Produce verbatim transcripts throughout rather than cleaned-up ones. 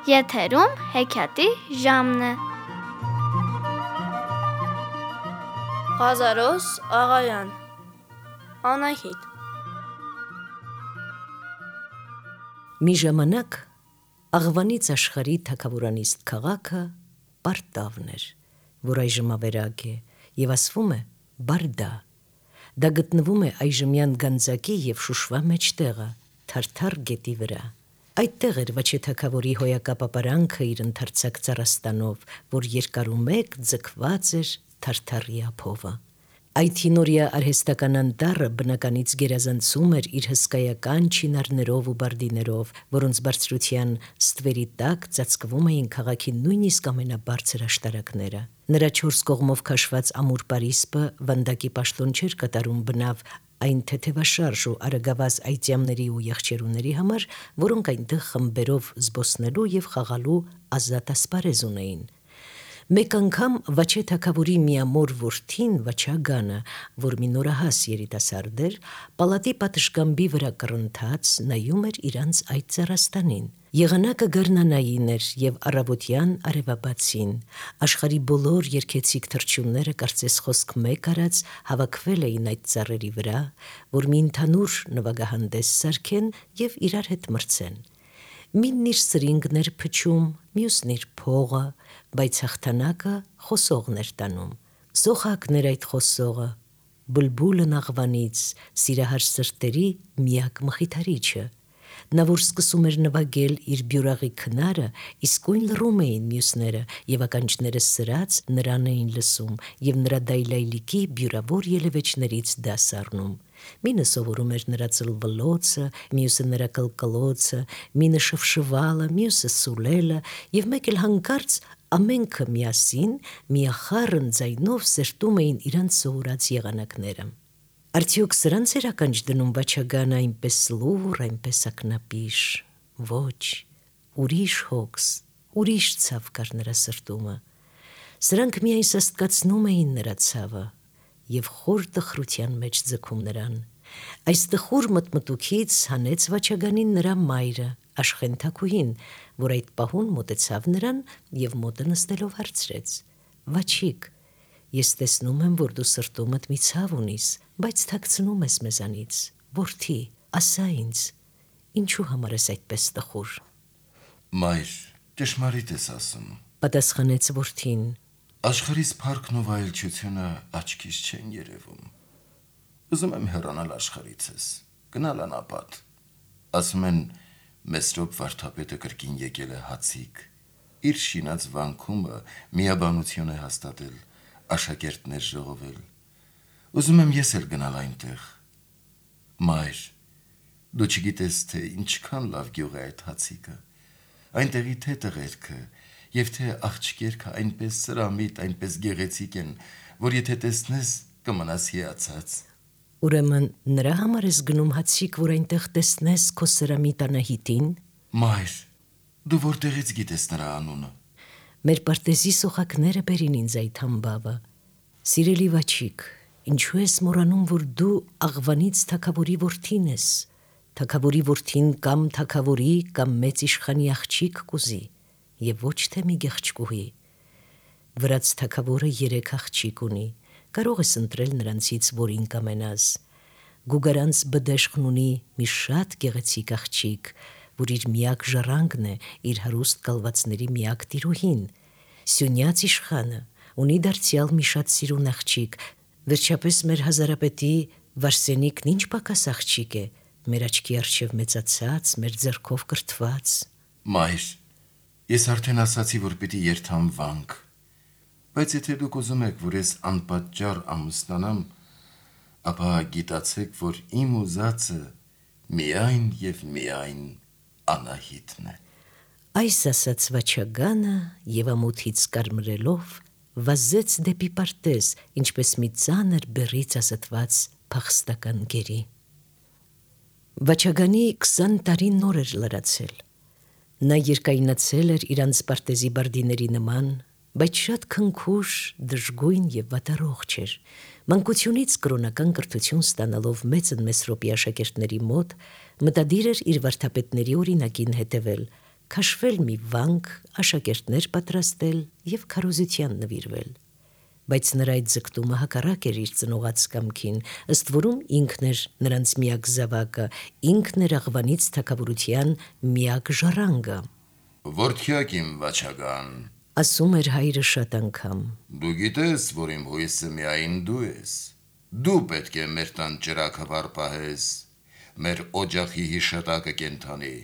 Եթերում հեքիաթի ժամն է։ Ղազարոս Աղայան Անահիտ Մի ժամանակ Աղվանից աշխարհի թագավորանիստ քաղաքը Պարտավն էր, որ այժմ ավերակ է եւ ասվում է Բարդա։ Դա գտնվում է այժմյան Գանձակի եւ Շուշվա մեջտեղը, Թարթար գետի վրա։ Այդտեղ էր Վաչե թագավորի հոյակապապարանքը իր ընդարձակ ծառաստանով, որ երկարումեկ ձգված էր Թարթարի ափովը։ Այդ հինորյա արհեստական անտառը բնականից գերազանցում էր իր հսկայական չինարներով ու բարդիներով, որոնց բարձրության ստվերի տակ ծածկվում էին քաղաքի նույնիսկ ամենաբարձր աշտարակները։ Նրա չորս կողմով քաշված ամուր պարիսպը վանդակի պաշտոն չէր կատարում բնավ այն թեթևաշարժ ու արագավազ այծյամների ու եղջերուների համար, որոնք այնտեղ խմբերով զբոսնելու եւ խաղալու ազատ ասպարեզ ունեին։ Մեկ անգամ Վաչե թագավորի միամոր որդին Վաչագանը, որ մի նորահաս երիտասարդ էր, պալատի պատշգամբի վրա կռընթաց նայում էր իրանց այդ ծառաստանին։ Եղանակը գարնանային էր եւ առավոտյան արևաբացին։ Աշխարհի բոլոր երգեցիկ թռչունները կարծես խոսք մեկ արած հավաքվել էին այդ ծառերի վրա, որ մի ընդհանուր նվագահանդես սարքեն եւ իրար հետ մրցեն։ Մինն իր սրինգն էր փչում, մյուսն իր փողը, բայց հաղթանակը խոսողն էր տանում։ Սոխակն էր այդ խոսողը, բուլբուլն Աղվանից, սիրահար սրտերի միակ մխիթարիչը։ Նա որ սկսում էր նվագել իր բյուրաղի քնարը, իսկույն լռում էին մյուսները եւ ականջները սրած նրան էին լսում եւ նրա դայլայլիկի բյուրավոր ելևէջներից դաս առնում։ Մինը սովորում էր նրա ծլվլոցը, մյուսը նրա կլկլոցը, մինը շվշվալը, մյուսը սուլելը եւ մեկ էլ հանկարծ ամենքը միասին միախառն ձայնով սրտում էին իրանց սովորած եղանակները։ Արդյոք սրանց էր ականջ դնում Վաչագանը այնպես լուռ, այնպես ակնապիշ։ Ոչ, ուրիշ հոգս, ուրիշ ցավ կար նրա սրտումը։ Սրանք միայն սաստկացնում էին նրա ցավը եւ խոր տխրության մեջ ձգում նրան։ Այս տխուր մտմտուքից հանեց Վաչագանին նրա մայրը, Աշխեն թագուհին, որ այդ պահուն մոտեցավ նրան եւ մոտը նստելով հարցրեց. Վաչիկ, ես տեսնում եմ, որ դու սրտումդ մի ցավ ունիս, բայց թաքցնում ես մեզանից։ Որդի, ասա ինձ, ինչու համար ես այդպես տխուր։ Մայր, ճշմարիտ ես ասում, պատասխանեց որդին։ Աշխարհիս փառքն ու վայելչությունը աչքիս չեն երևում։ Ուզում եմ հեռանալ աշխարհիցս, գնալ անապատ։ Ասում են, Մեսրոպ վարդապետը կրկին եկել է հացիկ, իր շինած վանքումը միաբանություն է հաստատել, աշակերտներ ժողովել։ Ուզում եմ ես էլ գնալ այնտեղ։ Մայր, դու չգիտես, թե ինչքան լավ գյուղ է այդ հացիկը, այնտեղի թե տղերքը եւ թե աղջիկերքը այնպես սրամիտ, այնպես գեղեցիկ են, որ եթե տեսնես, կմնաս հիացած։ Ուրեմն նրա համար ես գնում հացիկ, որ այնտեղ տեսնես քո սրամիտ Անահիտին։ Մայր, դու որտեղից գիտես նրա անունը։ Մեր պարտեզի սոխակները բերին ինձ այդ համբավը։ Սիրելի Վաչիկ, ինչու ես մոռանում, որ դու Աղվանից թագավորի որդին ես։ Թագավորի որդին կամ թագավորի կամ մեծ իշխանի աղջիկ կուզի, եւ ոչ թե մի գեղչկուհի։ Վրաց թագավորը երեք աղջիկ ունի, կարող ես ընտրել նրանցից որին կամենաս։ Գուգարանց բդեշխն ունի մի շատ գեղեցիկ աղջիկ, որ իր միակ ժառանգն է, իր հարուստ կալվածների միակ տիրուհին։ Սյունյաց իշխանը ունի դարձյալ մի շատ սիրուն աղջիկ, վերջապես մեր հազարապետի Վարսենիկն ինչ պակաս աղջիկ է, մեր աչքի առջև մեծացած, մեր ձեռքով կրթված։ Մայր, ես արդեն ասացի, որ պիտի երթամ վանք, բայց եթե դուք ուզում եք, որ ես անպատճառ ամուսնանամ, ապա գիտացեք, որ իմ ուզածը միայն եւ միայն Անահիտն է։ Այս ասաց Վաչագանը եւ ամոթից կարմրելով վազեց դեպի պարտեզ, ինչպես մի ծանր բեռից ազատված փախստական գերի։ Վաչագանի քսան տարի նոր էր լրացել։ Նա երկայնացել էր իրանց պարտեզի բարդիների նման, բայց շատ քնքուշ, դժգույն եւ վատառողջ էր։ Մանկությունից կրոնական կրթություն ստանալով մեծն Մեսրոպի աշակերտների մոտ, մտադիր էր իր վարդապետների օրինակին հետևել, քաշվել մի վանք, աշակերտներ պատրաստել եւ քարոզության նվիրվել։ Բայց նրա այդ ձգտումը հակառակ էր իր ծնողած կամքին, ըստ որում ինքն էր նրանց միակ զավակը, ինքն էր Աղվանից թագավորության միակ ժառանգը։ Որդյակ իմ վաչագան, ասում էր հայրը շատ անգամ։ Դու գիտես, որ իմ հույսը միայն դու ես։ Դու պետք է մեր տան ճրագը վարպահես, մեր օջախի հիշատակը կենթանի։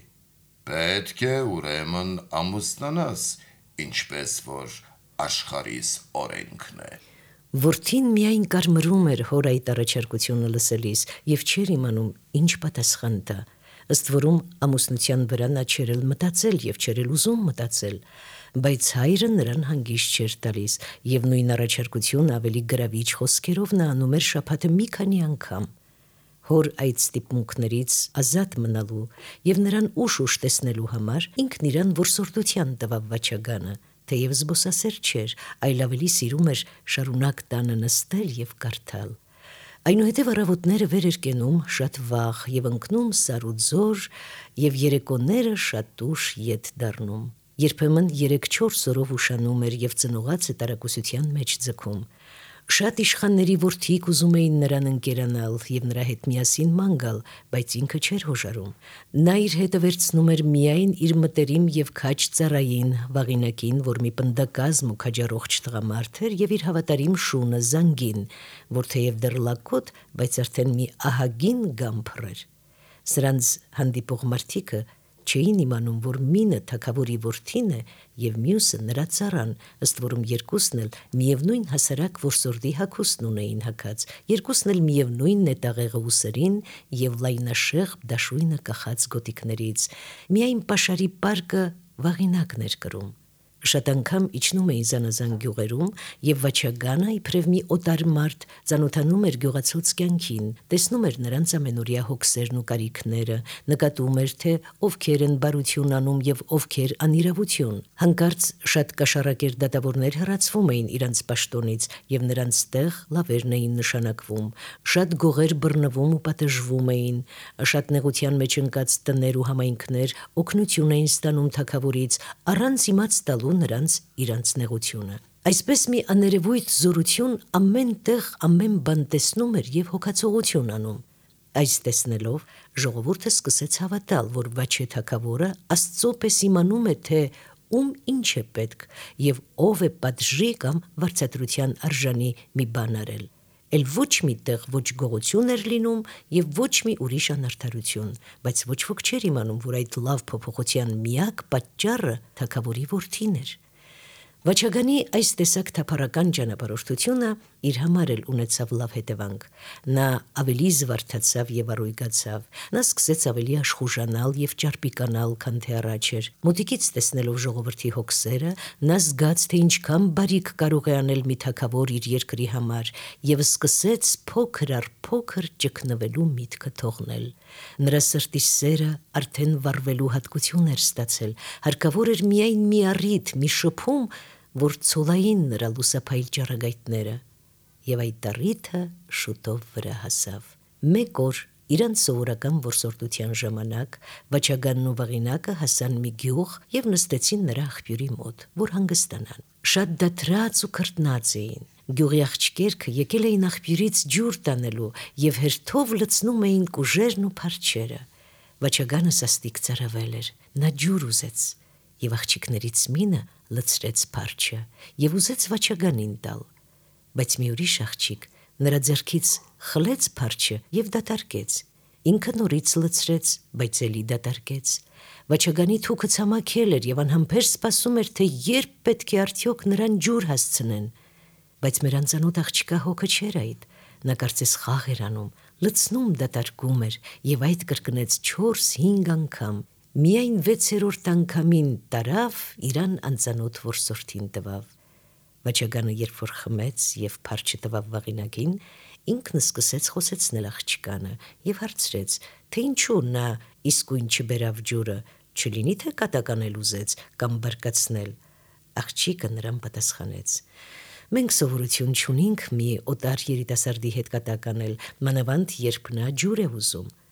Պետք է ուրեմն ամուսնանաս, ինչպես որ աշխարհիս օրենքն է։ Որդին միայն կարմրում էր հոր այդ առաջարկությունը լսելիս եւ չէր իմանում ինչ պատասխան տա, ըստ որում ամուսնության վրա նա չէր էլ մտածել եւ չէր էլ ուզում մտածել, բայց հայրը նրան հանգիստ չէր տալիս եւ նույն առաջարկությունը ավելի գրավիչ խոսքերով նա անում էր շաբաթը մի քանի անգամ։ Հոր այդ ստիպմունքներից ազատ մնալու եւ նրան ուշ-ուշ տեսնելու համար ինքն իրան որսորդության տվավ վաչագանը, թեև զբոսասեր չէր, այլ ավելի սիրում էր շարունակ տանը նստել եւ կարդալ։ Այնուհետև առավոտները վեր էր կենում շատ վաղ եւ ընկնում սար ու ձոր եւ երեկոները շատ ուշ ետ դառնում։ Երբեմն երեք-չորս օրով ուշանում էր եւ ծնողացը տարակուսության մեջ ձգում։ Շատ իշխանների որդիք ուզում էին նրան ընկերանալ եւ նրա հետ միասին ման գալ, բայց ինքը չէր հոժարում։ Նա իր հետը վերցնում էր միայն իր մտերիմ եւ քաջ ծառային Վաղինակին, որ մի պնդակազմ ու քաջառողջ տղամարդ էր, եւ իր հավատարիմ շունը Զանգին, որ թեև դեռ լակոտ, բայց արդեն մի ահագին գամփր էր։ Սրանց հանդիպող մարդիկը չէին իմանում, որ մինը թագավորի որդին է եւ մյուսը նրա ծառան, ըստ որում երկուսն էլ միևնույն հասարակ որսորդի հագուստն ունեին հագած, երկուսն էլ միևնույն նետաղեղը ուսերին եւ լայնաշեղ դաշույնը կախած գոտիքներից, միայն պաշարի պարկը Վաղինակն էր կրում։ Շատ անգամ իջնում էին զանազան գյուղերում եւ վաչագանը իբրև մի օտար մարդ ծանոթանում էր գյուղացուց կյանքին, տեսնում էր նրանց ամենօրյա հոգսերն ու կարիքները, նկատում էր, թե ովքեր են բարություն անում եւ ովքեր անիրավություն։ Հանկարծ շատ կաշառակեր դատավորներ հեռացվում էին իրանց պաշտոնից եւ նրանց տեղ լավերն էին նշանակվում, շատ գողեր բռնվում ու պատժվում էին, շատ նեղության մեջ ընկած տներ ու համայնքներ օգնություն էին ստանում թագավորից առանց իմաց տալու նրանց իրանց նեղությունը։ Այսպես մի աներևույթ զորություն ամեն տեղ ամեն բան տեսնում էր եւ հոգացողություն անում։ Այս տեսնելով ժողովուրդը սկսեց հավատալ, որ Վաչե թագավորը Աստծո պես իմանում է, թե ում ինչ է պետք եւ ով է պատժի կամ վարձատրության արժանի մի բան արել։ Էլ ոչ մի տեղ ոչ գողություն էր լինում եւ ոչ մի ուրիշ անարդարություն, բայց ոչ ոք չէր իմանում, որ այդ լավ փոփոխության միակ պատճառը թագավորի որդին էր։ Վաչագանի այս տեսակ թափառական ճանապարհորդությունը իր համար էլ ունեցավ լավ հետևանք։ Նա ավելի զվարթացավ եւ առույգացավ։ Նա սկսեց ավելի աշխուժանալ եւ ճարպիկանալ, քան թե առաջ էր։ Մոտիկից տեսնելով ժողովրդի հոգսերը, նա զգաց, թե ինչքան բարիք կարող է անել մի թագավոր իր երկրի համար եւ սկսեց փոքր առ փոքր ճգնվելու միտքը թողնել։ Նրա սրտի սերը արդեն վառվելու հատկություն էր ստացել։ Հարկավոր էր միայն մի առիթ, մի շփում, որ ցոլային նրա լուսափայլ ճառագայթները, եւ այդ առիթը շուտով վրա հասավ։ Մեկ օր իրանց սովորական որսորդության ժամանակ Վաչագանն ու Վաղինակը հասան մի գյուղ եւ նստեցին նրա աղբյուրի մոտ, որ հանգստանան։ Շատ դատարած ու քրտնած էին։ Գյուղի աղջիկերքը եկել էին աղբյուրից ջուր տանելու եւ հերթով լցնում էին կուժերն ու փարչերը։ Վաչագանը սաստիկ ծարավել էր։ Նա ջուր ուզեց եւ աղջիկներից մինը լցրեց փարչը եւ ուզեց Վաչագանին տալ, բայց մի ուրիշ աղջիկ նրա ձեռքից խլեց փարչը եւ դատարկեց։ Ինքը նորից լցրեց, բայց ելի դատարկեց։ Վաչագանի թուքը ցամաքել էր եւ անհամբեր սպասում էր, թե երբ պետք է արդյոք նրան ջուր հասցնեն, բայց մեր անծանոթ աղջիկա հոգը չէր այդ։ Նա կարծես խաղ էր անում, լցնում դատարկում էր եւ այդ կրկնեց չորս-հինգ անգամ։ Միայն վեցերորդ անգամին տարավ իրան անծանոթ որսորդին տվավ։ Վաչագանը երբ որ խմեց եւ փարչը տվավ Վաղինակին, ինքն սկսեց խոսեցնել աղջկանը եւ հարցրեց, թե ինչու նա իսկույն չբերավ ջուրը, չլինի թե կատականել ուզեց կամ բարկացնել։ Աղջիկը նրան պատասխանեց. Մենք սովորություն չունենք մի օտար երիտասարդի հետ կատականել, մանավանդ երբ նա ջուր է ուզում։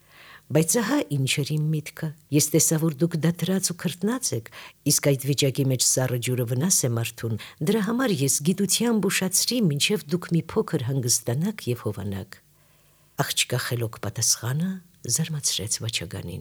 Բայց ահա ինչ էր իմ միտքը։ Ես տեսա, որ դուք դատարած ու քրտնած եք, իսկ այդ վիճակի մեջ սառը ջուրը վնաս է մարդուն։ Դրա համար ես գիտությամբ ուշացրի, մինչև դուք մի փոքր հանգստանաք եւ հովանաք։ Աղջկա խելոք պատասխանը զարմացրեց Վաչագանին,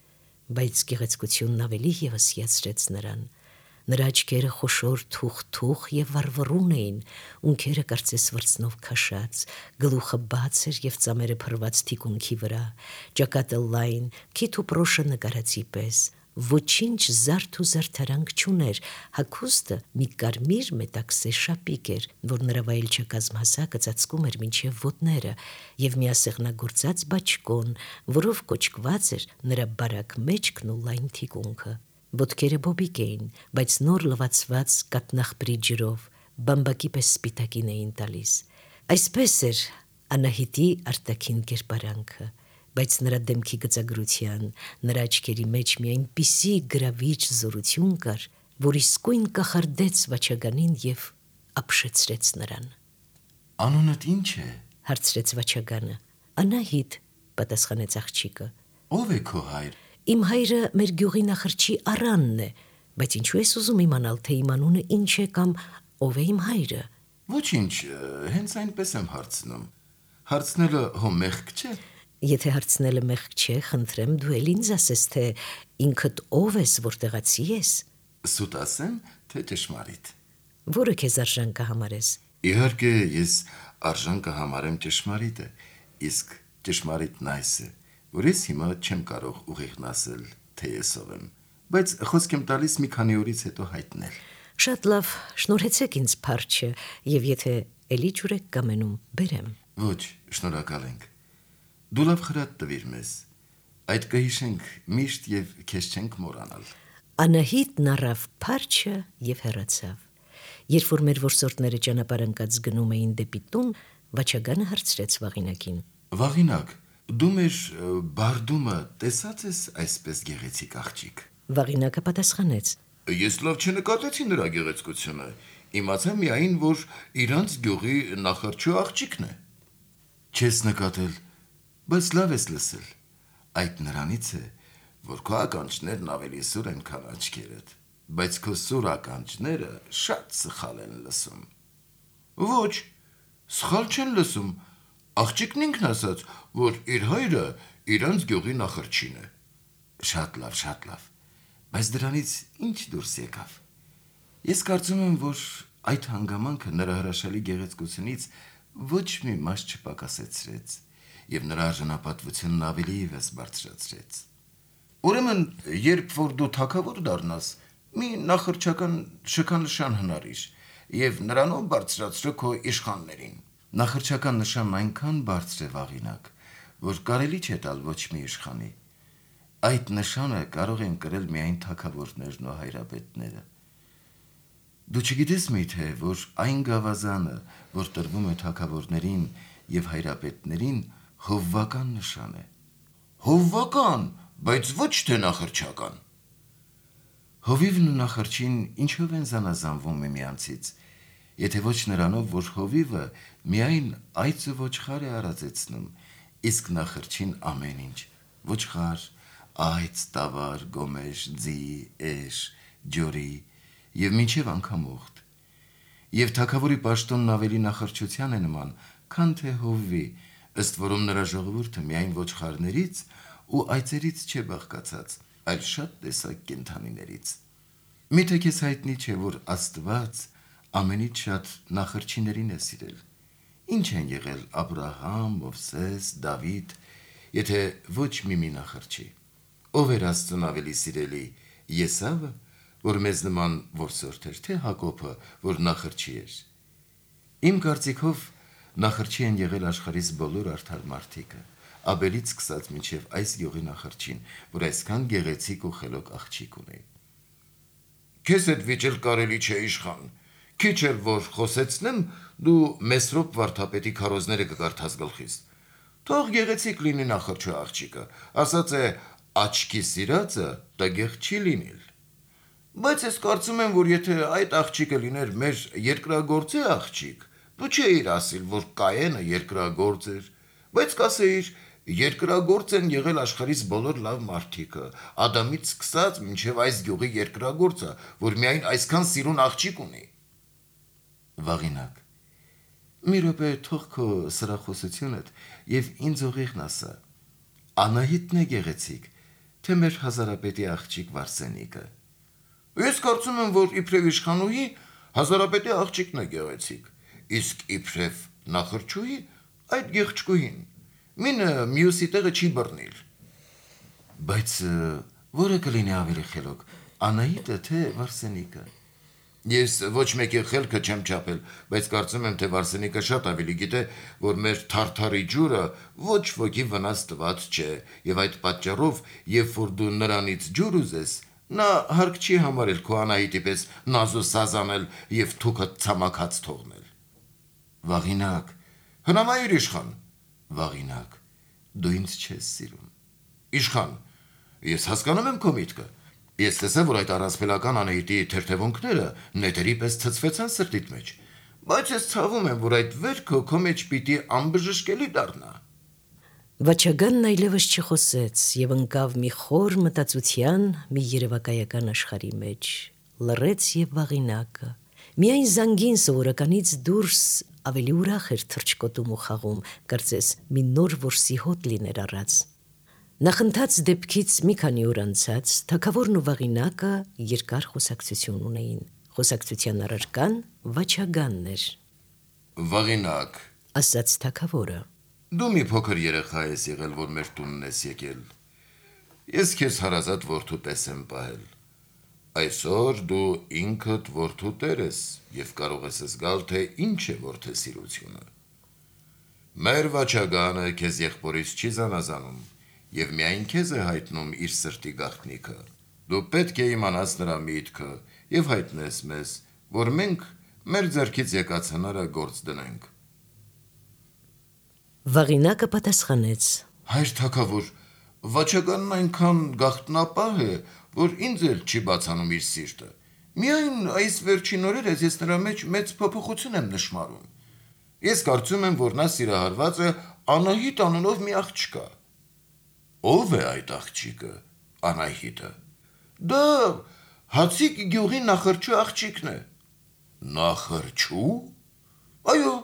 բայց գեղեցկությունն ավելի եւս հիացրեց նրան։ Նրա աչքերը խոշոր թուխ-թուխ եւ վառվռուն էին, ունքերը կարծես վրձնով քաշած, գլուխը բաց էր եւ ծամերը փռված թիկունքի վրա, ճակատը լայն, քիթ ու պրոշը նկարացի պես, ոչինչ զարդ ու զարդարանք չուներ, հագուստը մի կարմիր մետաքսե շապիկ էր, որ նրա վայելչակազմ հասակը ծածկում էր մինչև ոտները, եւ միասեղնագործած բաճկոն, որով կոչկված էր նրա բարակ մեջքն ու լայն թիկունքը։ Ոտքերը բոբիկ էին, բայց նոր լվացված կատնախպրի ջրով, բամբակի պես սպիտակին էին տալիս։ Այսպես էր Անահիտի արտաքին կերպարանքը, բայց նրա դեմքի գծագրության, նրա աչքերի մեջ մի այնպիսի գրավիչ զորություն կար, որ իսկույն կախարդեց Վաչագանին եւ ապշեցրեց նրան։ Անունդ ինչ է։ Հարցրեց Վաչագանը։ Անահիտ, պատասխանեց աղջիկը։ Ո՞վ է քո հայր։ Իմ հայրը մեր գյուղի նախրճի Առանն է, բայց ինչու ես ուզում իմանալ, թե իմ անունը ինչ է կամ ով է իմ հայրը։ Ոչինչ, հենց այնպես եմ հարցնում։ Հարցնելը հո մեղք չէ։ Եթե հարցնելը մեղք չէ, խնդրեմ դու էլ ինձ ասես, թե ինքդ ով ես, որտեղացի ես։ Սուտ ասեմ, թե ճշմարիտ։ Որը քեզ արժան կհամարես։ Իհարկե, ես արժան կհամարեմ ճշմարիտը, իսկ ճշմարիտն այս է, որ ես հիմա չեմ կարող ուղիղն ասել, թե ես ով եմ, բայց խոսք եմ տալիս մի քանի օրից հետո հայտնել։ Շատ լավ, շնորհեցեք ինձ փարչը, եւ եթե էլի ջուր եք կամենում, բերեմ։ Ոչ, շնորհակալ ենք։ Դու լավ խրատ տվիր մեզ։ Այդ կհիշենք միշտ եւ քեզ չենք մոռանալ։ Անահիտն առավ փարչը եւ հեռացավ։ Երբ որ մեր որսորդները ճանապարհ ընկած գնում էին դեպի տուն, Վաչագանը հարցրեց Վաղինակին. Վաղինակ, դու մեր բարդումը տեսած ես այսպես գեղեցիկ աղջիկ։ Վաղինակը պատասխանեց. Ես լավ չնկատեցի նրա գեղեցկությունը, իմացա միայն, որ իրանց գյուղի նախարչու աղջիկն է։ Չես նկատել, բայց լավ ես լսել։ Այդ նրանից է, որ քո ականջներն ավելի սուր են, քան աչքերդ, բայց քո սուր ականջները շատ սխալ են լսում։ Ոչ, սխալ չեն լսում։ Աղջիկն ինքն ասաց, որ իր հայրը իրանց գյուղի նախրճին է։ Շատ լավ, շատ լավ, բայց դրանից ինչ դուրս եկավ։ Ես կարծում եմ, որ այդ հանգամանքը նրա հրաշալի գեղեցկությունից ոչ մի մաս չպակասեցրեց եւ նրա արժանապատվությունն ավելի ևս բարձրացրեց։ Ուրեմն, երբ որ դու թագավոր դառնաս, մի նախրճական շքանշան հնարիր եւ նրանով բարձրացրու քո իշխաններին։ Նախրճական նշանն այնքան բարձր է, Վաղինակ, որ կարելի չէ տալ ոչ մի իշխանի։ Այդ նշանը կարող են կրել միայն թագավորներն ու հայրապետները։ Դու չգիտես մի՞թե, որ այն գավազանը, որ տրվում է թագավորներին եւ հայրապետներին, հովվական նշան է։ Հովվական, բայց ոչ թե նախրճական։ Հովիվն ու նախրճին ինչով են զանազանվում միմյանցից, եթե ոչ նրանով, որ հովիվը միայն այծ ու ոչխար է արածեցնում, իսկ նախրճին ամեն ինչ՝ ոչխար, այծ, տավար, գոմեշ, ձի, էշ, ջորի եւ մինչեւ անգամ ուղտ։ Եվ թագավորի պաշտոնն ավելի նախրճության է նման, քան թե հովվի, ըստ որում նրա ժողովուրդը միայն ոչխարներից ու այծերից չէ բաղկացած, այլ շատ տեսակ կենդանիներից։ Միթե քեզ հայտնի չէ, որ Աստված ամենից շատ նախրճիներին է սիրել։ Ինչ են եղել Աբրահամ, Մովսես, Դավիթ, եթե ոչ մի նախրճի։ Ով էր Աստծուն ավելի սիրելի, Եսավը, որ մեզ նման որսորդ էր, թե Հակոբը, որ նախրճի էր։ Իմ կարծիքով նախրճի են եղել աշխարհիս բոլոր արդար մարդիկը, Աբելից սկսած մինչև այս գյուղի նախրճին, որ այսքան գեղեցիկ ու խելոք աղջիկ ունի։ Քեզ հետ վիճել կարելի չէ, իշխան։ Քիչ էր որ խոսեցնեմ, դու Մեսրոպ վարդապետի քարոզները կկարդաս գլխիս։ Թող գեղեցիկ լինի նախրճու աղջիկը, ասած է աչքի սիրածը տգեղ չի լինել։ Բայց ես կարծում եմ, որ եթե այդ աղջիկը լիներ մեր երկրագործի աղջիկ, դու չէիր ասիլ, որ Կայենը երկրագործ էր, բայց կասեիր, Երկրագործ են եղել աշխարհիս բոլոր լավ մարդիկը, Ադամից սկսած մինչև այս գյուղի երկրագործը, որ միայն այսքան սիրուն աղջիկ ունի։ Վաղինակ, մի րոպե թող քո սրախոսությունդ եւ ինձ ուղիղն ասա։ Անահիտն է գեղեցիկ, թե մեր հազարապետի աղջիկ Վարսենիկը։ Ես կարծում եմ, որ իբրև իշխանուհի հազարապետի աղջիկն է գեղեցիկ, իսկ իբրև նախրջուհի այդ գեղչկուհին։ Մինը մյուսի տեղը չի բռնիլ։ Բայց որը կլինի ավելի խելոք, Անահիտը թե Վարսենիկը։ Ես ոչ մեկի խելքը չեմ չափել, բայց կարծում եմ, թե Վարսենիկը շատ ավելի գիտե, որ մեր թարթարի ջուրը ոչ ոքի վնաս տված չէ, եւ այդ պատճառով, երբ որ դու նրանից ջուր ուզես, նա հարկ չի համարել քո Անահիտի պես նազ ու սազ անել եւ թուքը ցամաքած թողնել։ Վաղինակ, հնամայիր իշխան։ Վաղինակ, դու ինձ չես սիրում։ Իշխան, ես հասկանում եմ քո միտքը։ Ես տեսա, որ այդ առասպելական Անահիտի թերթևունքները նետերի պես ցցվեցան սրտիդ մեջ, բայց ես ցավում եմ, որ այդ վերքը քո մեջ պիտի անբժշկելի դառնա։ Վաչագանն այլևս չխոսեց եւ ընկավ մի խոր մտածության, մի երևակայական աշխարհի մեջ, լռեց եւ Վաղինակը։ Միայն զանգին սովորականից դուրս ավելի ուրախ էր թրջկոտում ու խաղում, կարծես մի նոր որսի հոտ լիներ առած։ Նախընթաց դեպքից մի քանի օր անցած թագավորն ու Վաղինակը երկար խոսակցություն ունեին։ Խոսակցության առարկան Վաչագանն էր։ Վաղինակ, ասաց թագավորը, դու մի փոքր երեխա ես եղել, որ մեր տունն ես եկել։ Ես քեզ հարազատ որդու պես եմ պահել։ Այսօր դու ինքդ որդու տեր ես եւ կարող ես զգալ, թե ինչ է որդեսիրությունը։ Մեր Վաչագանը քեզ եղբորից չի զանազանում եւ միայն քեզ է հայտնում իր սրտի գաղտնիքը։ Դու պետք է իմանաս նրա միտքը եւ հայտնես մեզ, որ մենք մեր ձեռքից եկած հնարը գործ դնենք։ Վաղինակը պատասխանեց. Հայր թագավոր, Վաչագանն այնքան գաղտնապահ է, որ ինձ էլ չի բացանում իր սիրտը։ Միայն այս վերջին օրերս ես նրա մեջ մեծ փոփոխություն եմ նշմարում։ Ես կարծում եմ, որ նա սիրահարված է Անահիտ անունով մի աղջկա։ Ո՞վ է այդ աղջիկը, Անահիտը։ Դա Հացիկ գյուղի նախրջու աղջիկն է։ Նախրջու։ Այո։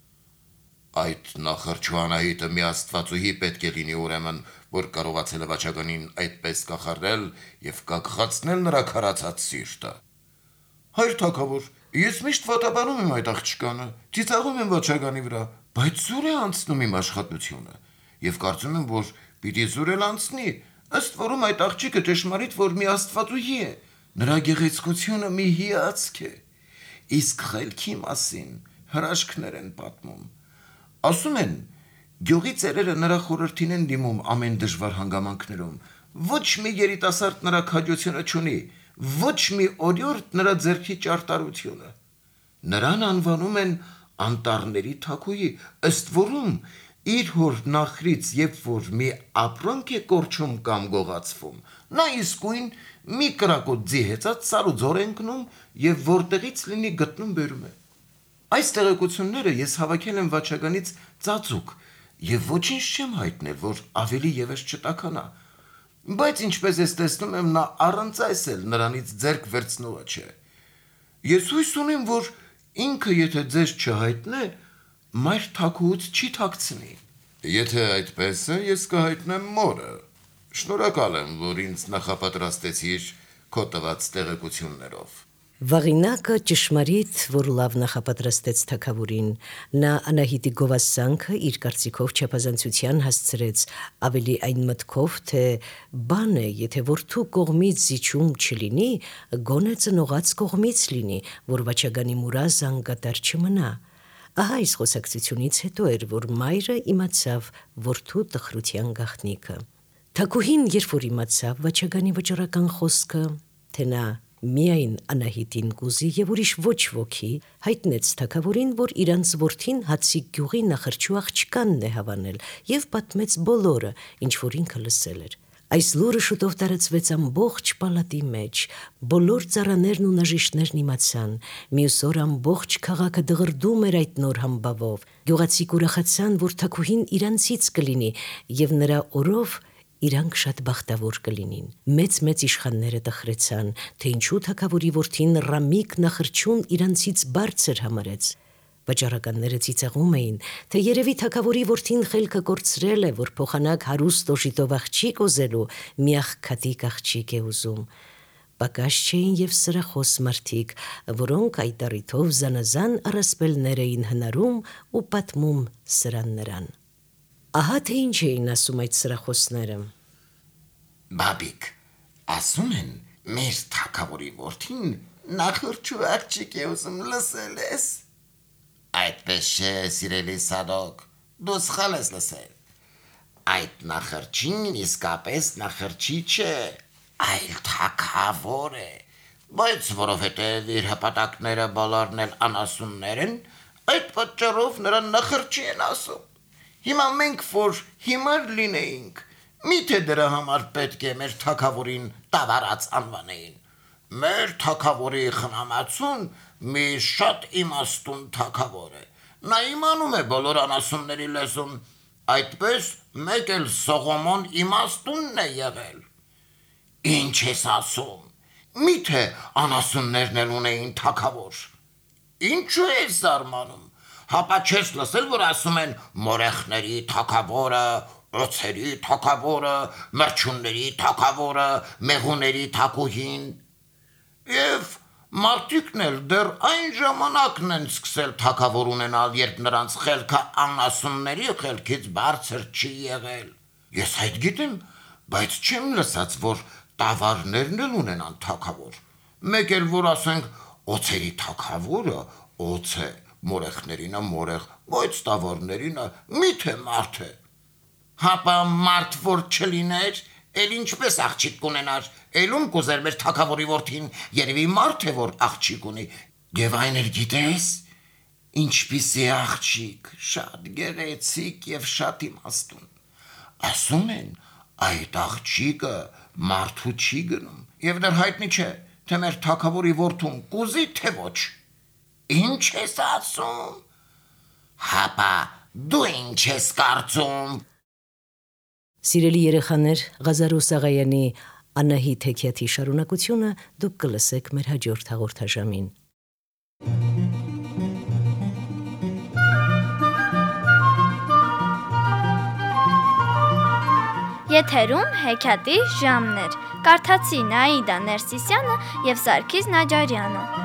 Այդ նախրջու Անահիտը մի աստվածուհի պետք է լինի ուրեմն, որ կարողացել է Վաչագանին այդպես կախարնել եւ կակղացնել նրա քարացած սիրտը։ Հայր թագավոր, ես միշտ վատաբանում եմ այդ աղջկանը, ծիծաղում եմ Վաչագանի վրա, բայց զուր է անցնում իմ աշխատությունը եւ կարծում եմ, որ պիտի զուր էլ անցնի, ըստ որում այդ աղջիկը ճշմարիտ որ մի աստվածուհի է, նրա գեղեցկությունը մի հիացք է, իսկ խելքի մասին հրաշքներ են պատմում։ Ասում են, գյուղի ծերերը նրա խորհրդին են դիմում ամեն դժվար հանգամանքներում, ոչ մի երիտասարդ նրա քաջությունը չունի, ոչ մի օրիորդ նրա ձեռքի ճարտարությունը։ Նրան անվանում են անտառների թագուհի, ըստ որում իր հոր նախրից, երբ որ մի ապրանք է կորչում կամ գողացվում, նա իսկույն մի կրակոտ ձի հեծած սար ու ձոր է ընկնում եւ որտեղից լինի գտնում բերում է։ Այս տեղեկությունները ես հավաքել եմ Վաչագանից ծածուկ եւ ոչինչ չեմ հայտնել, որ ավելի եւս չտաքանա։ Բայց ինչպես ես տեսնում եմ, նա առանց այս էլ նրանից ձեռք վերցնողը չէ։ Ես հույս ունեմ, որ ինքը եթե ձեզ չհայտնե, մայր թագուհուց չի թաքցնի։ Եթե այդպես է, ես կհայտնեմ մորը։ Շնորհակալ եմ, որ ինձ նախապատրաստեցիր քո տված տեղեկություններով։ Վաղինակը ճշմարիտ, որ լավ նախապատրաստեց թագավորին, նա Անահիտի գովասանքը իր կարծիքով չափազանցության հասցրեց, ավելի այն մտքով, թե բան է, եթե որդու կողմից զիջում չլինի, գոնե ծնողած կողմից լինի, որ Վաչագանի մուրը զանգատար չմնա։ Ահա այս խոսակցությունից հետո էր, որ մայրը իմացավ որդու տխրության գաղտնիքը։ Թագուհին, երբ որ իմացավ Վաչագանի վճռական խոսքը, թե նա միայն Անահիտին կուզի եւ ուրիշ ոչ ոքի, հայտնեց թագավորին, որ իրանց որդին Հացիկ գյուղի նախրջու աղջկանն է հավանել եւ պատմեց բոլորը, ինչ որ ինքը լսել էր։ Այս լուրը շուտով տարածվեց ամբողջ պալատի մեջ, բոլոր ծառաներն ու նժիշտներն իմացան, մյուս օր ամբողջ քաղաքը դղրդում էր այդ նոր համբավով, գյուղացիք ուրախացան, որ թագուհին իրանցից կլինի, և նրա օրով իրանք շատ բախտավոր կլինին։ Մեծ-մեծ իշխանները տխրեցան, թե ինչու թագավորի որդին Ռամիկ նախրջուն իրանցից բարձր համարեց։ Վաճառականները ծիծաղում էին, թե երևի թագավորի որդին խելքը կորցրել է, որ փոխանակ հարուստ օժիտով աղջիկ ուզելու մի աղքատիկ աղջիկ է ուզում։ Պակաս չէին և սրախոս մարդիկ, որոնք այդ առիթով զանազան առասպելներ էին հնարում ու պատմում սրան նրան։ Ահա թե ինչ էին ասում այդ սրախոսները. Բաբիկ, ասում են, մեր թագավորի որդին նախրջու աղջիկ է ուզում, լսել ես։ Այդպես չէ, սիրելի Սադոկ, դու սխալ ես լսել։ Այդ նախրջին իսկապես նախրջի չէ, այլ թագավոր է, բայց որովհետև իր հպատակները բոլորն էլ անասուններ են, այդ պատճառով նրան նախրջի են ասում։ Հիմա մենք որ հիմար լինեինք, միթե դրա համար պետք է մեր թագավորին տավարած անվանեին։ Մեր թագավորի խնամացուն մի շատ իմաստուն թագավոր է։ Նա իմանում է բոլոր անասունների լեզուն, այդպես մեկ էլ Սողոմոն իմաստունն է եղել։ Ինչ ես ասում, միթե անասուններն էլ ունեին թագավոր։ Ինչու ես զարմանում, հապա չես լսել, որ ասում են մորեխների թագավորը, օձերի թագավորը, մրջունների թագավորը, մեղուների թագուհին։ Եվ մարդիկն էլ դեռ այն ժամանակն են սկսել թագավոր ունենալ, երբ նրանց խելքը անասունների խելքից բարձր չի եղել։ Ես այդ գիտեմ, բայց չեմ լսած, որ տավարներն էլ ունենան թագավոր։ Մեկ էլ որ ասենք օձերի թագավորը օձ է, մորեխներինը մորեխ, բայց տավարներինը միթե մարդ է։ Հապա մարդ որ չլիներ, էլ ինչպես աղջիկ կունենար, էլում կուզեր մեր թագավորի որդին, երևի մարդ է, որ աղջիկ ունի, և այն էլ գիտես, ինչպիսի աղջիկ, շատ գեղեցիկ և շատ իմաստուն։ Ասում են, այդ աղջիկը մարդու չի գնում, և դեռ հայտնի չէ, թե մեր թագավորի որդուն կուզի, թե ոչ։ Ինչ ես ասում, հապա դու ինչ ես կարծում։ Սիրելի երեխաներ, Ղազարոս Աղայանի Անահիտ հեքիաթի շարունակությունը դուք կլսեք մեր հաջորդ հաղորդաժամին։ Եթերում հեքիաթի ժամն էր։ Կարդացի Նաիդա Ներսիսյանը և Սարգիս Նաջարյանը։